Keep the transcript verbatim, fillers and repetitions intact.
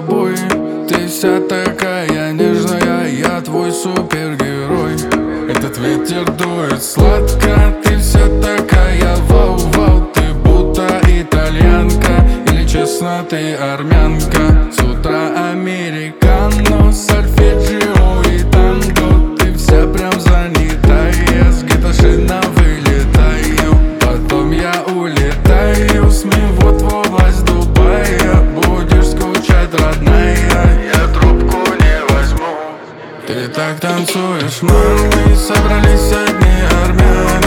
тобой. Ты вся такая нежная, я твой супергерой. Этот ветер дует сладко, ты вся такая вау-вау. Ты будто итальянка, или честно ты армянка. С утра американо, сольфеджио и танго. Ты вся прям занятая, с гитошина вылетаю. Потом я улетаю, смею вот в область Дубая. Будешь скучать, родная, я трубку не возьму. Ты так танцуешь, мам, мы собрались одни армяне.